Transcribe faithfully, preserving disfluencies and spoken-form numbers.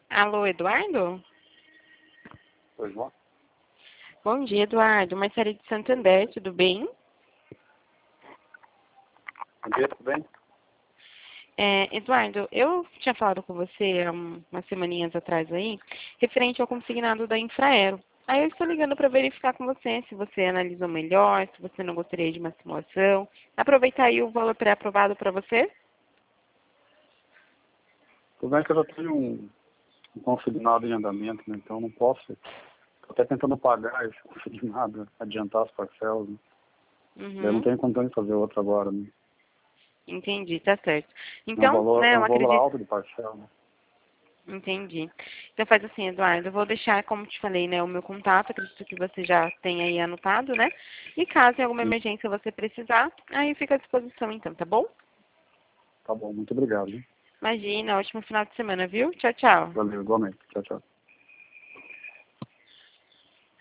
Alô, Eduardo? Pois não? Bom dia, Eduardo. Marcelo de Santander, tudo bem? Bom dia, tudo bem? É, Eduardo, eu tinha falado com você há um- umas semaninhas atrás aí, referente ao consignado da Infraero. Aí eu estou ligando para verificar com você se você analisou melhor, se você não gostaria de uma simulação. Aproveitar aí o valor pré-aprovado para você? Tudo bem que eu já tenho um, um consignado em andamento, né? Então eu não posso. Estou até tentando pagar esse consignado, adiantar as parcelas, né? Eu não Uhum, tenho condição de fazer outro agora, né? entendi, tá certo. É um Então, valor, né, é eu um valor acredito. alto de parcela, né? Entendi. Então faz assim, Eduardo, eu vou deixar, como te falei, né, o meu contato, acredito que você já tenha aí anotado, né? E caso em alguma Sim, emergência você precisar, aí fica à disposição então, tá bom? tá bom, muito obrigado, né? Imagina, ótimo final de semana, viu? Tchau, tchau. Valeu, igualmente. Tchau, tchau.